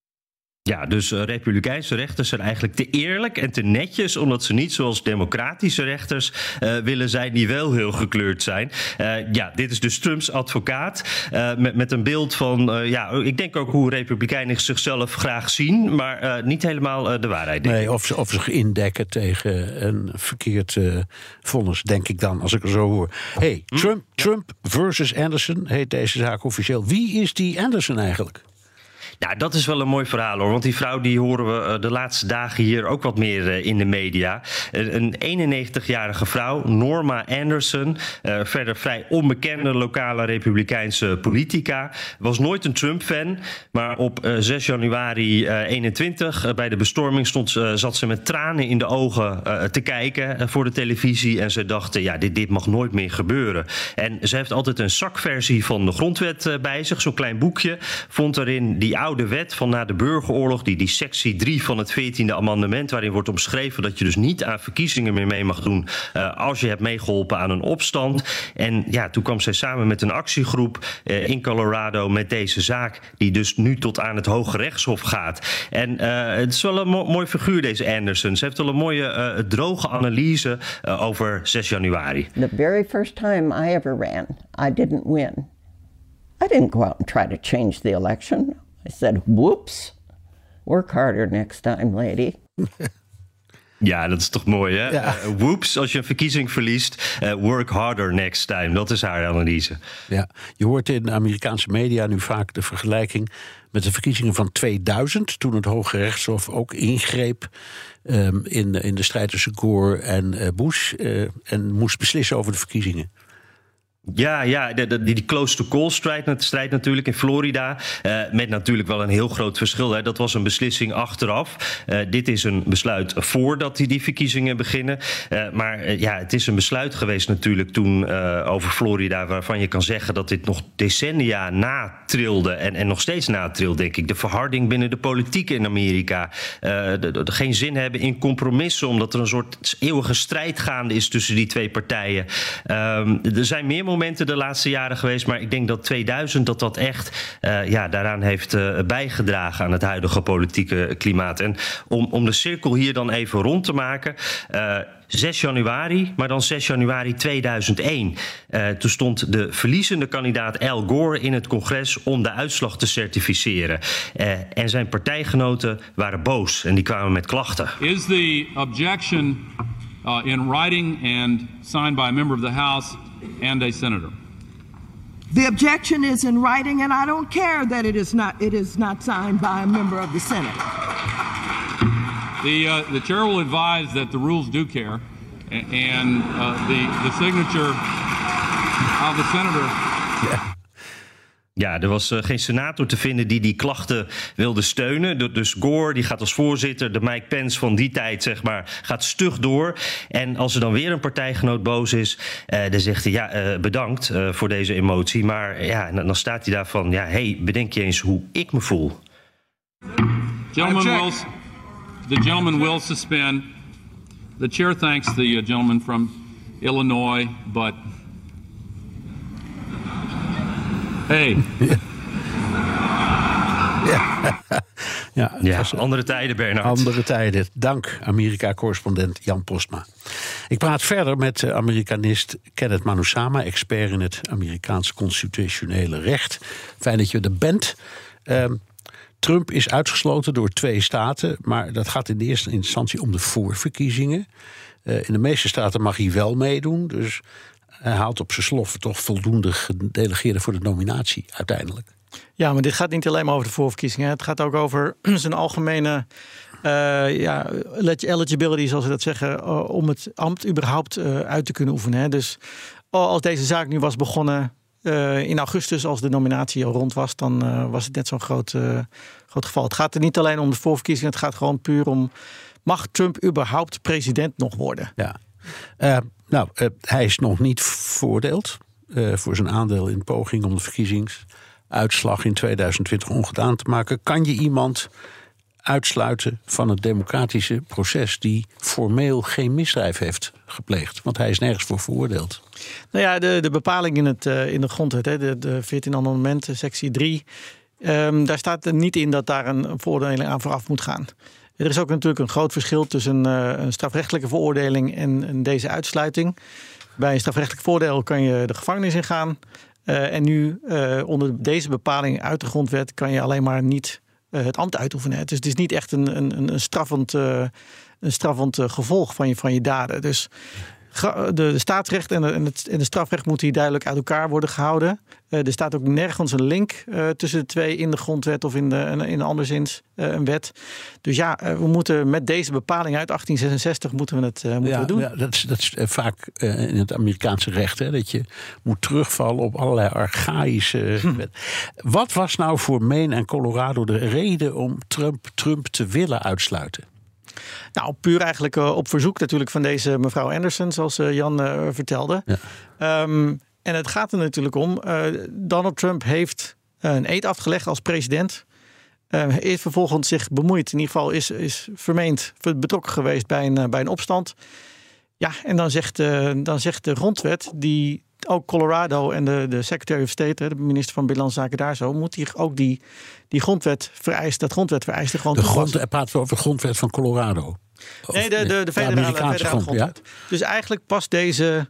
Ja, dus uh, republikeinse rechters zijn eigenlijk te eerlijk en te netjes, omdat ze niet zoals democratische rechters uh, willen zijn die wel heel gekleurd zijn. Uh, ja, dit is dus Trumps advocaat uh, met, met een beeld van, uh, ja, ik denk ook hoe republikeinen zichzelf graag zien, maar uh, niet helemaal uh, de waarheid. Nee, of ze, of ze zich indekken tegen een verkeerd uh, vonnis, denk ik dan, als ik er zo hoor. Hey, hm? Trump, Trump versus Anderson heet deze zaak officieel. Wie is die Anderson eigenlijk? Nou, dat is wel een mooi verhaal, hoor. Want die vrouw die horen we de laatste dagen hier ook wat meer in de media. Een eenennegentigjarige vrouw, Norma Anderson. Uh, verder vrij onbekende lokale republikeinse politica. Was nooit een Trump-fan. Maar op uh, zes januari eenentwintig uh, bij de bestorming stond, uh, zat ze met tranen in de ogen uh, te kijken uh, voor de televisie. En ze dachten, ja, dit, dit mag nooit meer gebeuren. En ze heeft altijd een zakversie van de grondwet uh, bij zich. Zo'n klein boekje. Vond erin die oude de wet van na de burgeroorlog, die, die sectie drie van het veertiende amendement, waarin wordt omschreven dat je dus niet aan verkiezingen meer mee mag doen uh, als je hebt meegeholpen aan een opstand. En ja, toen kwam zij samen met een actiegroep uh, in Colorado met deze zaak, die dus nu tot aan het Hoge Rechtshof gaat. En uh, het is wel een mo- mooi figuur, deze Anderson. Ze heeft wel een mooie uh, droge analyse uh, over zes januari. The very first time I ever ran, I didn't win. I didn't go out and try to change the election. I said, whoops, work harder next time, lady. Ja, dat is toch mooi, hè? Ja. Uh, whoops, als je een verkiezing verliest, uh, work harder next time. Dat is haar analyse. Ja, je hoort in de Amerikaanse media nu vaak de vergelijking met de verkiezingen van tweeduizend... toen het Hoge Rechtshof ook ingreep um, in, in de strijd tussen Gore en uh, Bush... Uh, en moest beslissen over de verkiezingen. Ja, ja, die, die, die close-to-call strijd, strijd natuurlijk in Florida. Uh, met natuurlijk wel een heel groot verschil. Hè. Dat was een beslissing achteraf. Uh, dit is een besluit voordat die, die verkiezingen beginnen. Uh, maar uh, ja, het is een besluit geweest natuurlijk toen uh, over Florida, waarvan je kan zeggen dat dit nog decennia na natrilde. En, en nog steeds natrilt, denk ik. De verharding binnen de politiek in Amerika. Uh, de, de, de geen zin hebben in compromissen, omdat er een soort eeuwige strijd gaande is tussen die twee partijen. Um, er zijn meer momenten de laatste jaren geweest, maar ik denk dat tweeduizend dat dat echt uh, ja, daaraan heeft uh, bijgedragen aan het huidige politieke klimaat. En om, om de cirkel hier dan even rond te maken. Uh, zes januari, maar dan zes januari tweeduizend één. Uh, toen stond de verliezende kandidaat Al Gore in het congres om de uitslag te certificeren. Uh, en zijn partijgenoten waren boos en die kwamen met klachten. Is the objection uh, in writing and signed by a member of the House and a senator? The objection is in writing, and I don't care that it is not it is not signed by a member of the Senate. The uh, the chair will advise that the rules do care, and uh, the the signature of the senator. Yeah. Ja, er was uh, geen senator te vinden die die klachten wilde steunen. Dus Gore, die gaat als voorzitter, de Mike Pence van die tijd, zeg maar, gaat stug door. En als er dan weer een partijgenoot boos is, uh, dan zegt hij, ja, uh, bedankt uh, voor deze emotie. Maar ja, dan staat hij daar van, ja, hey, bedenk je eens hoe ik me voel. Gentlemen will, the gentleman will suspend. The chair thanks the uh, gentleman from Illinois, but... Hey. Ja, ja, ja andere tijden, Bernard. Andere tijden. Dank, Amerika-correspondent Jan Postma. Ik praat verder met Amerikanist Kenneth Manusama, expert in het Amerikaans constitutionele recht. Fijn dat je er bent. Uh, Trump is uitgesloten door twee staten, maar dat gaat in de eerste instantie om de voorverkiezingen. Uh, in de meeste staten mag hij wel meedoen, dus hij haalt op zijn sloffen toch voldoende gedelegeerden voor de nominatie uiteindelijk. Ja, maar dit gaat niet alleen maar over de voorverkiezingen. Het gaat ook over zijn algemene uh, ja, eligibility, zoals ze dat zeggen, uh, om het ambt überhaupt uh, uit te kunnen oefenen. Hè. Dus als deze zaak nu was begonnen uh, in augustus, als de nominatie al rond was, dan uh, was het net zo'n groot, uh, groot geval. Het gaat er niet alleen om de voorverkiezingen, het gaat gewoon puur om, mag Trump überhaupt president nog worden? Ja. Uh, nou, uh, hij is nog niet veroordeeld uh, voor zijn aandeel in poging om de verkiezingsuitslag in tweeduizend twintig ongedaan te maken. Kan je iemand uitsluiten van het democratische proces die formeel geen misdrijf heeft gepleegd? Want hij is nergens voor veroordeeld. Nou ja, de, de bepaling in, het, uh, in de grondwet, hè, de, de veertiende amendement, sectie drie, um, daar staat er niet in dat daar een, een veroordeling aan vooraf moet gaan. Er is ook natuurlijk een groot verschil tussen uh, een strafrechtelijke veroordeling en, en deze uitsluiting. Bij een strafrechtelijk voordeel kan je de gevangenis ingaan. Uh, en nu, uh, onder deze bepaling uit de grondwet, kan je alleen maar niet uh, het ambt uitoefenen. Dus het is niet echt een, een, een straffend, uh, een straffend uh, gevolg van je, van je daden. Dus de, de staatsrecht en, de, en, het, en de strafrecht moeten hier duidelijk uit elkaar worden gehouden. Uh, er staat ook nergens een link uh, tussen de twee in de grondwet of in, de, in een anderszins uh, een wet. Dus ja, uh, we moeten met deze bepaling uit achttien zesenzestig moeten we het uh, moeten ja, we doen. Ja, dat is, dat is uh, vaak uh, in het Amerikaanse recht, hè, dat je moet terugvallen op allerlei archaïsche hm. wet. Wat was nou voor Maine en Colorado de reden om Trump, Trump te willen uitsluiten? Nou, puur eigenlijk uh, op verzoek natuurlijk van deze mevrouw Anderson, zoals uh, Jan uh, vertelde. Ja. Um, en het gaat er natuurlijk om. Uh, Donald Trump heeft uh, een eed afgelegd als president. Uh, heeft vervolgens zich bemoeid. In ieder geval is, is vermeend betrokken geweest bij een, uh, bij een opstand. Ja, en dan zegt, uh, dan zegt de grondwet, die ook Colorado en de, de Secretary of State, de minister van Binnenlandse Zaken daar zo, moet hij ook die, die grondwet vereist, dat grondwet vereist gewoon de grond, hij praat over de grondwet van Colorado. Of, nee, de, de, de, de federale, federale grond, grondwet. Ja? Dus eigenlijk past deze,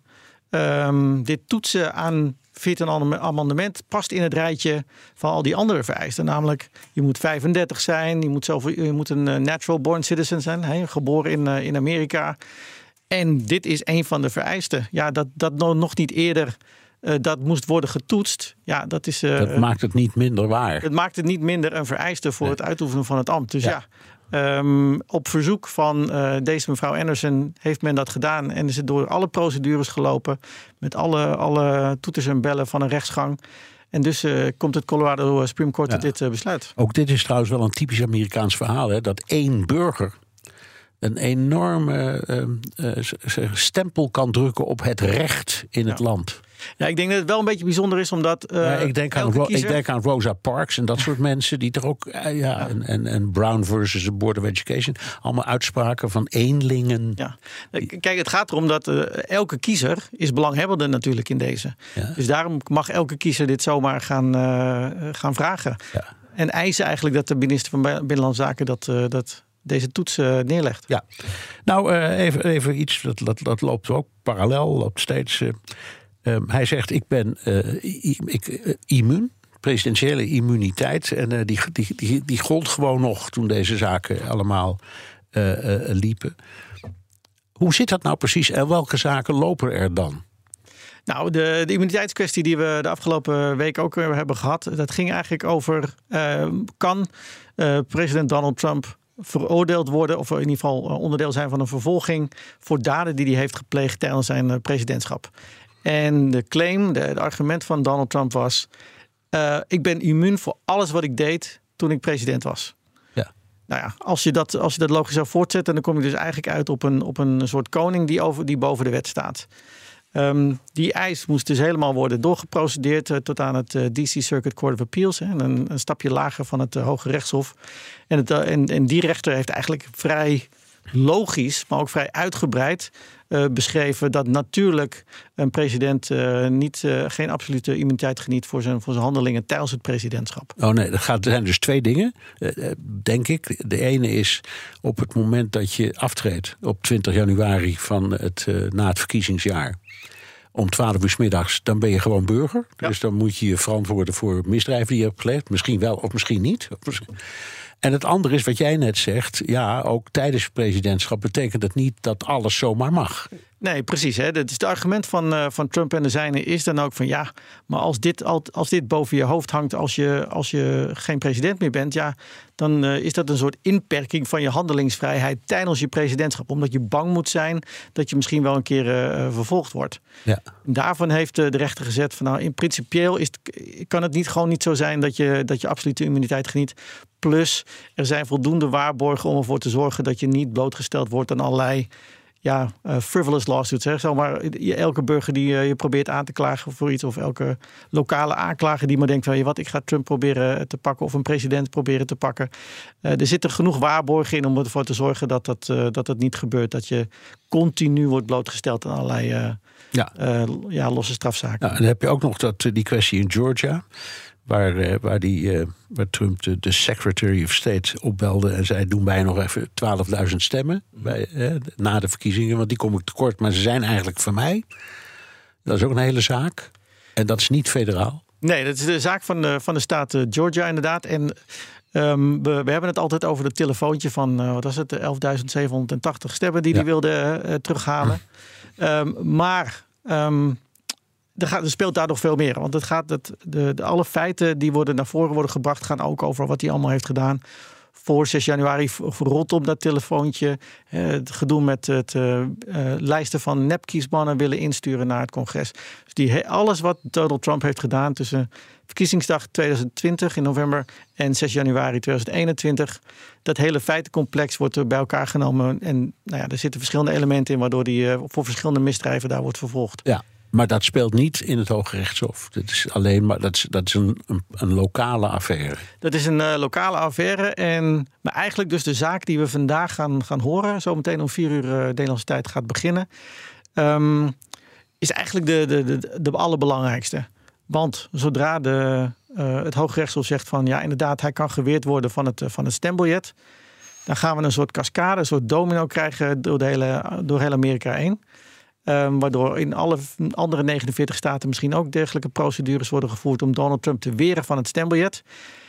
um, dit toetsen aan veertiende amendement past in het rijtje van al die andere vereisten. Namelijk, je moet vijfendertig zijn, je moet, zoveel, je moet een natural born citizen zijn, he, geboren in, uh, in Amerika. En dit is een van de vereisten. Ja, dat, dat nog niet eerder uh, dat moest worden getoetst. Ja, dat is. Uh, dat maakt het niet minder waar. Het maakt het niet minder een vereiste voor nee. het uitoefenen van het ambt. Dus ja, ja um, op verzoek van uh, deze mevrouw Anderson heeft men dat gedaan. En is het door alle procedures gelopen. Met alle, alle toeters en bellen van een rechtsgang. En dus uh, komt het Colorado Supreme Court ja. tot dit uh, besluit. Ook dit is trouwens wel een typisch Amerikaans verhaal. Hè, dat één burger een enorme uh, uh, stempel kan drukken op het recht in het ja. land. Ja, ik denk dat het wel een beetje bijzonder is, omdat... Uh, ja, ik, denk aan Ro- kiezer... ik denk aan Rosa Parks en dat soort mensen die toch ook... Uh, ja, ja. En, en, en Brown versus the Board of Education. Allemaal uitspraken van eenlingen. Ja. Kijk, het gaat erom dat uh, elke kiezer is belanghebbende natuurlijk in deze. Ja. Dus daarom mag elke kiezer dit zomaar gaan, uh, gaan vragen. Ja. En eisen eigenlijk dat de minister van Binnenlandse Zaken dat... Uh, dat deze toets uh, neerlegt. Ja, nou uh, even, even iets, dat, dat, dat loopt ook parallel, loopt steeds. Uh, um, hij zegt, ik ben uh, i- ik, uh, immuun, presidentiële immuniteit. En uh, die, die, die, die gold gewoon nog toen deze zaken allemaal uh, uh, liepen. Hoe zit dat nou precies en welke zaken lopen er dan? Nou, de, de immuniteitskwestie die we de afgelopen week ook hebben gehad... dat ging eigenlijk over, uh, kan uh, president Donald Trump... veroordeeld worden, of in ieder geval onderdeel zijn van een vervolging voor daden die hij heeft gepleegd tijdens zijn presidentschap. En de claim, de, de argument van Donald Trump was: uh, ik ben immuun voor alles wat ik deed toen ik president was. Ja. Nou ja, als je dat, als je dat logisch zou voortzetten, dan kom je dus eigenlijk uit op een, op een soort koning die, over, die boven de wet staat. Um, die eis moest dus helemaal worden doorgeprocedeerd uh, tot aan het uh, D C Circuit Court of Appeals. Hè, een, een stapje lager van het uh, Hoge Rechtshof. En, het, uh, en, en die rechter heeft eigenlijk vrij logisch, maar ook vrij uitgebreid uh, beschreven dat natuurlijk een president uh, niet, uh, geen absolute immuniteit geniet voor zijn, voor zijn handelingen tijdens het presidentschap. Oh nee, dat gaat, er zijn dus twee dingen, uh, denk ik. De ene is op het moment dat je aftreedt op twintig januari van het, uh, na het verkiezingsjaar. Om twaalf uur 's middags, dan ben je gewoon burger. Ja. Dus dan moet je je verantwoorden voor misdrijven die je hebt gepleegd. Misschien wel of misschien niet. En het andere is wat jij net zegt. Ja, ook tijdens het presidentschap betekent dat niet dat alles zomaar mag. Nee, precies. Hè. Dat is het argument van, uh, van Trump en de zijnen is dan ook van ja, maar als dit, als dit boven je hoofd hangt als je, als je geen president meer bent, ja, dan uh, is dat een soort inperking van je handelingsvrijheid tijdens je presidentschap. Omdat je bang moet zijn dat je misschien wel een keer uh, vervolgd wordt. Ja. Daarvan heeft uh, de rechter gezegd van nou, in principieel is het, kan het niet gewoon niet zo zijn dat je, dat je absolute immuniteit geniet. Plus, er zijn voldoende waarborgen om ervoor te zorgen dat je niet blootgesteld wordt aan allerlei ja, uh, frivolous lawsuits. Hè. Zeg maar, elke burger die uh, je probeert aan te klagen voor iets, of elke lokale aanklager die maar denkt van, wat, ik ga Trump proberen te pakken of een president proberen te pakken. Uh, er zitten genoeg waarborgen in om ervoor te zorgen dat dat, uh, dat het niet gebeurt. Dat je continu wordt blootgesteld aan allerlei uh, ja. Uh, ja, losse strafzaken. Nou, en dan heb je ook nog dat, die kwestie in Georgia. Waar, uh, waar, die, uh, waar Trump de, de Secretary of State opbelde en zei, doen wij nog even twaalfduizend stemmen bij, uh, na de verkiezingen, want die kom ik tekort, maar ze zijn eigenlijk van mij. Dat is ook een hele zaak. En dat is niet federaal. Nee, dat is de zaak van de, van de staat Georgia inderdaad. En um, we, we hebben het altijd over het telefoontje van, uh, wat was het, elfduizend zevenhonderdtachtig stemmen die hij ja. wilde uh, terughalen. Hm. Um, maar... Um, Er, gaat, er speelt daar nog veel meer. Want het gaat, het, de, de, alle feiten die worden naar voren worden gebracht gaan ook over wat hij allemaal heeft gedaan. Voor zes januari rondom dat telefoontje. Eh, het gedoe met het uh, uh, lijsten van nepkiesmannen willen insturen naar het congres. Dus die, alles wat Donald Trump heeft gedaan tussen verkiezingsdag tweeduizend twintig in november en zes januari tweeduizend eenentwintig. Dat hele feitencomplex wordt er bij elkaar genomen. En nou ja, er zitten verschillende elementen in waardoor die uh, voor verschillende misdrijven daar wordt vervolgd. Ja. Maar dat speelt niet in het Hoge Rechtshof. Dat is alleen maar dat is, dat is een, een, een lokale affaire. Dat is een uh, lokale affaire. En, maar eigenlijk dus de zaak die we vandaag gaan, gaan horen, zometeen om vier uur uh, Nederlandse tijd gaat beginnen, um, is eigenlijk de, de, de, de allerbelangrijkste. Want zodra de, uh, het Hoge Rechtshof zegt van ja, inderdaad, hij kan geweerd worden van het, uh, van het stembiljet, dan gaan we een soort cascade, een soort domino krijgen door, de hele, door heel Amerika heen. Um, waardoor in alle andere negenenveertig staten misschien ook dergelijke procedures worden gevoerd om Donald Trump te weren van het stembiljet.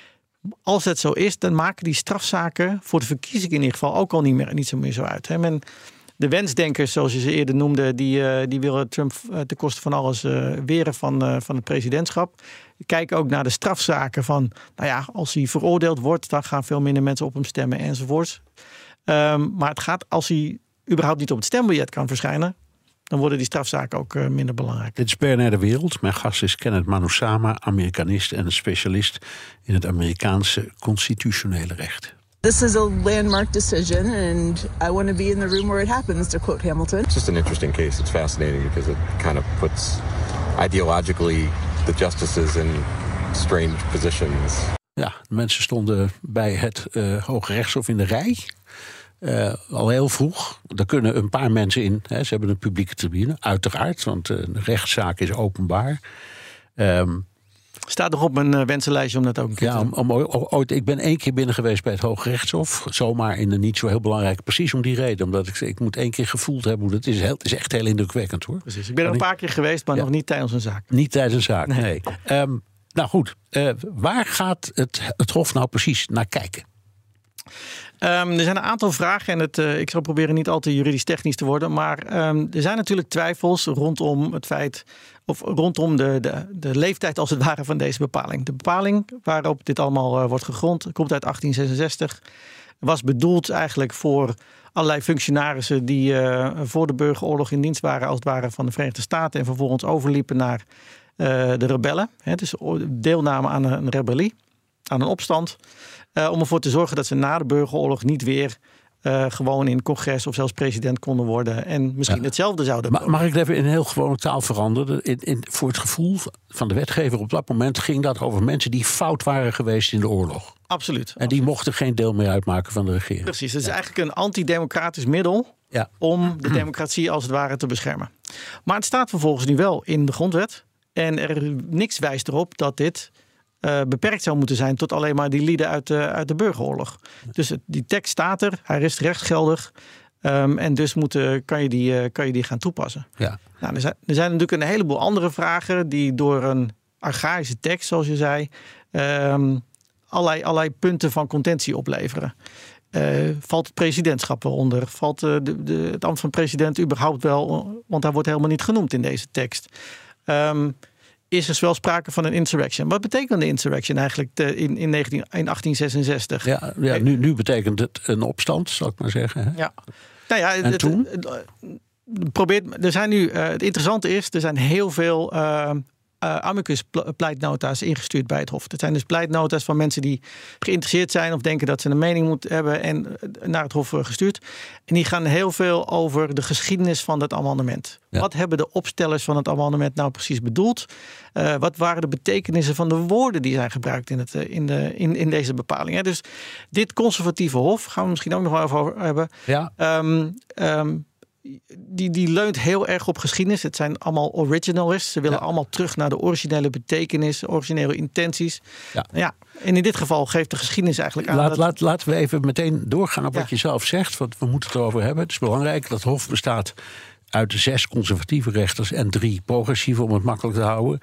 Als het zo is, dan maken die strafzaken voor de verkiezingen in ieder geval ook al niet, meer, niet zo meer zo uit. Hè. Men, de wensdenkers, zoals je ze eerder noemde, die, uh, die willen Trump uh, ten koste van alles uh, weren van, uh, van het presidentschap. Kijken ook naar de strafzaken van, nou ja, als hij veroordeeld wordt, dan gaan veel minder mensen op hem stemmen enzovoorts. Um, maar het gaat, als hij überhaupt niet op het stembiljet kan verschijnen, dan worden die strafzaken ook uh, minder belangrijk. Dit is B N R De Wereld. Mijn gast is Kenneth Manusama, Amerikanist en een specialist in het Amerikaanse constitutionele recht. This is a landmark decision and I want to be in the room where it happens, to quote Hamilton. It's just an interesting case. It's fascinating because it kind of puts ideologically the justices in strange positions. Ja, de mensen stonden bij het uh, Hoge Rechtshof in de rij. Uh, al heel vroeg. Daar kunnen een paar mensen in. Hè, ze hebben een publieke tribune, uiteraard. Want uh, de rechtszaak is openbaar. Um, Staat nog op mijn uh, wensenlijstje om dat ook een keer ja, te doen. om, om, ooit, ik ben één keer binnen geweest bij het Hoge Rechtshof. Zomaar in een niet zo heel belangrijk. Precies om die reden. Omdat ik, ik moet één keer gevoeld hebben hoe dat is. Het is echt heel indrukwekkend, hoor. Precies. Ik ben er een paar keer geweest, maar ja. nog niet tijdens een zaak. Niet tijdens een zaak, nee. nee. Um, nou goed, uh, waar gaat het, het Hof nou precies naar kijken? Um, er zijn een aantal vragen en het, uh, ik zal proberen niet al te juridisch technisch te worden. Maar um, er zijn natuurlijk twijfels rondom het feit, of rondom de, de, de leeftijd als het ware van deze bepaling. De bepaling waarop dit allemaal uh, wordt gegrond, komt uit achttien zesenzestig. Was bedoeld eigenlijk voor allerlei functionarissen die uh, voor de burgeroorlog in dienst waren als het ware van de Verenigde Staten. En vervolgens overliepen naar uh, de rebellen. Hè, dus deelname aan een rebellie, aan een opstand. Uh, om ervoor te zorgen dat ze na de burgeroorlog niet weer uh, gewoon in congres of zelfs president konden worden. En misschien ja. hetzelfde zouden Ma- Mag ik even in een heel gewone taal veranderen? In, in, voor het gevoel van de wetgever op dat moment ging dat over mensen die fout waren geweest in de oorlog. Absoluut. En absoluut. Die mochten geen deel meer uitmaken van de regering. Precies, het is ja. eigenlijk een antidemocratisch middel ja. om de democratie als het ware te beschermen. Maar het staat vervolgens nu wel in de grondwet. En er niks wijst erop dat dit Uh, beperkt zou moeten zijn tot alleen maar die lieden uit de, uit de burgeroorlog. Dus het, die tekst staat er, hij is rechtsgeldig. Um, en dus moet, uh, kan, je die, uh, kan je die gaan toepassen. Ja. Nou, er, zijn, er zijn natuurlijk een heleboel andere vragen die door een archaïsche tekst, zoals je zei, um, allerlei, allerlei punten van contentie opleveren. Uh, valt het presidentschap wel onder? Valt uh, de, de, het ambt van president überhaupt wel? Want hij wordt helemaal niet genoemd in deze tekst. Um, Is er wel sprake van een insurrection? Wat betekent de insurrection eigenlijk te, in, in, negentien, in achttien zesenzestig? Ja, ja nu, nu betekent het een opstand, zal ik maar zeggen. Hè? Ja. Nou ja, en het, toen? Het, het, probeert, er zijn nu, uh, het interessante is, er zijn heel veel uh, uh, amicus pleitnota's ingestuurd bij het Hof. Dat zijn dus pleitnota's van mensen die geïnteresseerd zijn of denken dat ze een mening moeten hebben en naar het Hof gestuurd. En die gaan heel veel over de geschiedenis van dat amendement. Ja. Wat hebben de opstellers van het amendement nou precies bedoeld? Uh, wat waren de betekenissen van de woorden die zijn gebruikt in, het, in, de, in, in deze bepaling? Hè? Dus dit conservatieve Hof, gaan we misschien ook nog wel over hebben. Ja. Um, um, Die, die leunt heel erg op geschiedenis. Het zijn allemaal originalists. Ze willen ja. allemaal terug naar de originele betekenis, originele intenties. Ja. Ja, en in dit geval geeft de geschiedenis eigenlijk aan. Laat, dat... laat, laten we even meteen doorgaan op wat ja. je zelf zegt. Want we moeten het erover hebben. Het is belangrijk. Dat Hof bestaat uit zes conservatieve rechters en drie progressieve, om het makkelijk te houden.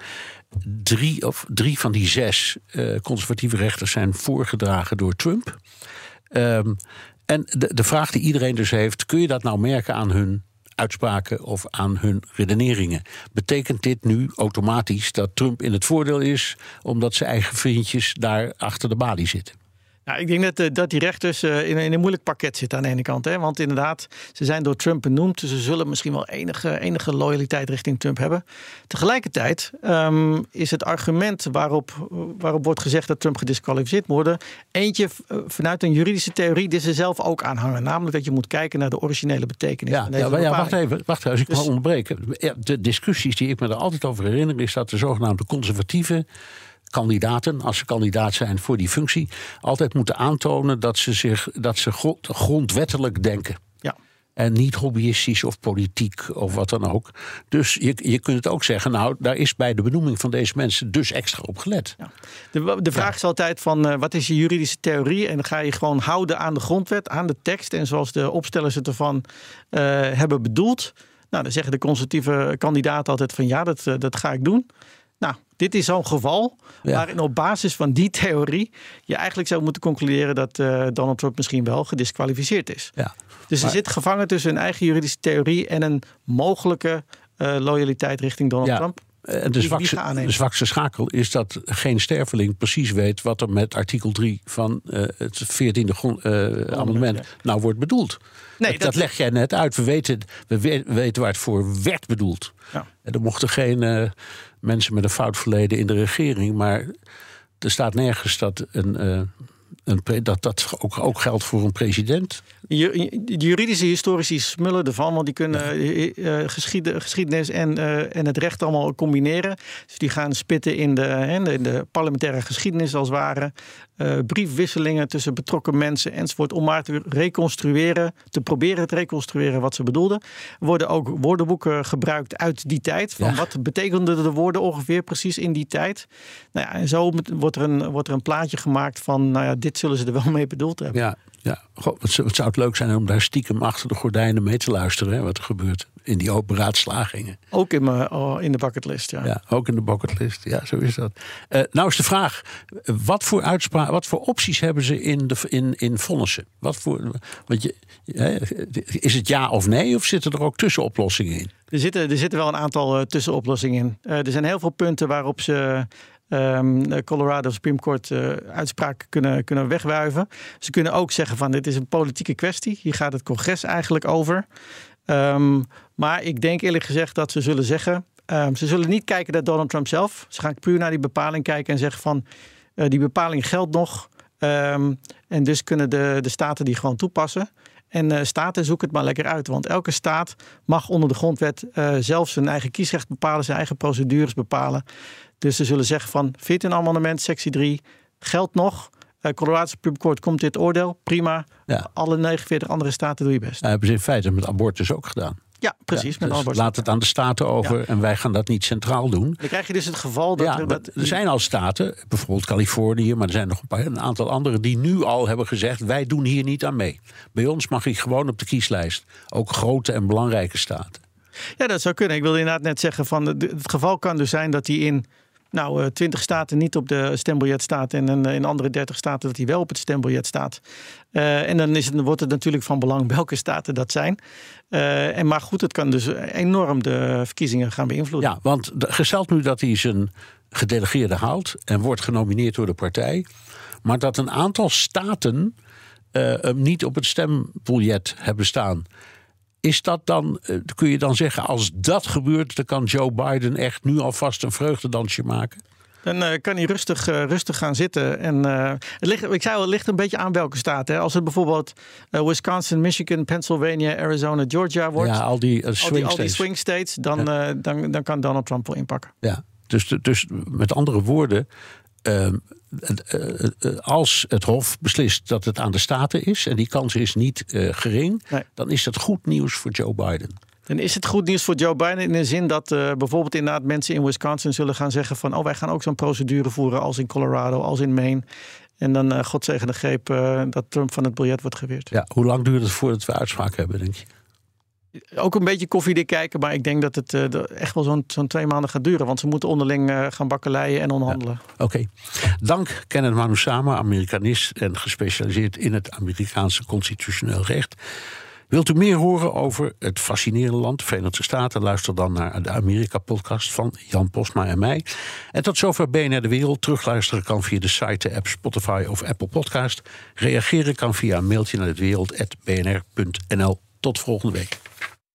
Drie, of drie van die zes uh, conservatieve rechters zijn voorgedragen door Trump. Um, En de, de vraag die iedereen dus heeft, kun je dat nou merken aan hun uitspraken of aan hun redeneringen? Betekent dit nu automatisch dat Trump in het voordeel is omdat zijn eigen vriendjes daar achter de balie zitten? Nou, ik denk dat, dat die rechters in een, in een moeilijk pakket zitten aan de ene kant. Hè? Want inderdaad, ze zijn door Trump benoemd. Dus ze zullen misschien wel enige, enige loyaliteit richting Trump hebben. Tegelijkertijd um, is het argument waarop, waarop wordt gezegd dat Trump gedisqualificeerd moet worden, eentje vanuit een juridische theorie die ze zelf ook aanhangen. Namelijk dat je moet kijken naar de originele betekenis ja, van deze ja, bepaling. ja, wacht even, wacht even, als ik dus, mag onderbreken. De discussies die ik me er altijd over herinner is dat de zogenaamde conservatieve kandidaten, als ze kandidaat zijn voor die functie, altijd moeten aantonen dat ze zich dat ze grondwettelijk denken. Ja. En niet hobbyistisch of politiek of wat dan ook. Dus je, je kunt het ook zeggen, nou, daar is bij de benoeming van deze mensen dus extra op gelet. Ja. De, de vraag ja. is altijd van, uh, wat is je juridische theorie? En dan ga je gewoon houden aan de grondwet, aan de tekst. En zoals de opstellers het ervan uh, hebben bedoeld. Nou, dan zeggen de conservatieve kandidaten altijd van, ja, dat, uh, dat ga ik doen. Nou, dit is zo'n geval ja. waarin op basis van die theorie je eigenlijk zou moeten concluderen dat uh, Donald Trump misschien wel gedisqualificeerd is. Ja. Dus maar, hij zit gevangen tussen een eigen juridische theorie en een mogelijke uh, loyaliteit richting Donald ja. Trump. En de zwakste, de zwakste schakel is dat geen sterveling precies weet wat er met artikel drie van uh, het veertiende grond, uh, amendement ja. nou wordt bedoeld. Nee, dat, dat, dat leg jij net uit. We weten, we weten waar het voor werd bedoeld. Ja. En er mochten geen uh, mensen met een fout verleden in de regering, maar er staat nergens dat een, uh, Een pre- dat dat ook, ook geldt voor een president? De juridische historici smullen ervan, want die kunnen uh, geschied, geschiedenis en, uh, en het recht allemaal combineren. Dus die gaan spitten in de, uh, in de parlementaire geschiedenis als het ware. Uh, briefwisselingen tussen betrokken mensen enzovoort. Om maar te reconstrueren, te proberen te reconstrueren wat ze bedoelden. Er worden ook woordenboeken gebruikt uit die tijd. Van ja. Wat betekenden de woorden ongeveer precies in die tijd? Nou ja, en zo wordt er een, wordt er een plaatje gemaakt van, nou ja, dit zullen ze er wel mee bedoeld hebben. Ja. Ja, God, het zou het leuk zijn om daar stiekem achter de gordijnen mee te luisteren. Hè, wat er gebeurt in die open raadslagingen. Ook in, mijn, oh, in de bucketlist, ja. Ja, ook in de bucketlist. Ja, zo is dat. Uh, nou is de vraag, wat voor uitspraak, wat voor opties hebben ze in, de, in, in vonnissen? Wat voor, want je, hè, is het ja of nee, of zitten er ook tussenoplossingen in? Er zitten, er zitten wel een aantal uh, tussenoplossingen in. Uh, er zijn heel veel punten waarop ze Um, Colorado Supreme Court uh, uitspraak kunnen, kunnen wegwuiven. Ze kunnen ook zeggen van dit is een politieke kwestie. Hier gaat het congres eigenlijk over. Um, maar ik denk eerlijk gezegd dat ze zullen zeggen, um, ze zullen niet kijken naar Donald Trump zelf. Ze gaan puur naar die bepaling kijken en zeggen van uh, die bepaling geldt nog. Um, en dus kunnen de, de staten die gewoon toepassen. En uh, staten zoeken het maar lekker uit. Want elke staat mag onder de grondwet uh, zelf zijn eigen kiesrecht bepalen, zijn eigen procedures bepalen. Dus ze zullen zeggen van veertien amendement, sectie drie, geldt nog. Uh, Colorado Supreme Court komt dit oordeel, prima. Ja. Alle negenenveertig andere staten doe je best. Dat hebben ze in feite met abortus ook gedaan. Ja, precies. Ja, met dus laat het aan de staten over ja. en wij gaan dat niet centraal doen. Dan krijg je dus het geval dat... Ja, er, dat er zijn al staten, bijvoorbeeld Californië, maar er zijn nog een, paar, een aantal andere die nu al hebben gezegd, wij doen hier niet aan mee. Bij ons mag ik gewoon op de kieslijst. Ook grote en belangrijke staten. Ja, dat zou kunnen. Ik wilde inderdaad net zeggen van het geval kan dus zijn dat hij in nou, twintig staten niet op de stembiljet staat en in andere dertig staten dat hij wel op het stembiljet staat. Uh, en dan is het, wordt het natuurlijk van belang welke staten dat zijn. Uh, en maar goed, het kan dus enorm de verkiezingen gaan beïnvloeden. Ja, want gesteld nu dat hij zijn gedelegeerde haalt en wordt genomineerd door de partij, maar dat een aantal staten uh, hem niet op het stembiljet hebben staan. Is dat dan, kun je dan zeggen, als dat gebeurt, dan kan Joe Biden echt nu alvast een vreugdedansje maken? Dan uh, kan hij rustig, uh, rustig gaan zitten. En, uh, het ligt, ik zei al, het ligt een beetje aan welke staat. Hè. Als het bijvoorbeeld uh, Wisconsin, Michigan, Pennsylvania, Arizona, Georgia wordt. Ja, al die, uh, swing, al die, al die states. swing states. Dan, ja. uh, dan, dan kan Donald Trump wel inpakken. Ja, dus, dus met andere woorden, Uh, uh, uh, uh, als het Hof beslist dat het aan de staten is, en die kans is niet uh, gering, nee. dan is dat goed nieuws voor Joe Biden. Dan is het goed nieuws voor Joe Biden in de zin dat uh, bijvoorbeeld inderdaad mensen in Wisconsin zullen gaan zeggen van oh, wij gaan ook zo'n procedure voeren als in Colorado, als in Maine. En dan, uh, God zegen de greep, uh, dat Trump van het biljet wordt geweerd. Ja, hoe lang duurt het voordat we uitspraak hebben, denk je? Ook een beetje koffiedik kijken, maar ik denk dat het uh, echt wel zo'n, zo'n twee maanden gaat duren. Want ze moeten onderling uh, gaan bakkeleien en onderhandelen. Ja, Oké. Okay. Dank Kenneth Manusama, Amerikanist en gespecialiseerd in het Amerikaanse constitutioneel recht. Wilt u meer horen over het fascinerende land, de Verenigde Staten? Luister dan naar de Amerika-podcast van Jan Postma en mij. En tot zover B N R De Wereld. Terugluisteren kan via de site, de app Spotify of Apple Podcast. Reageren kan via een mailtje naar het wereld apenr punt n l. Tot volgende week.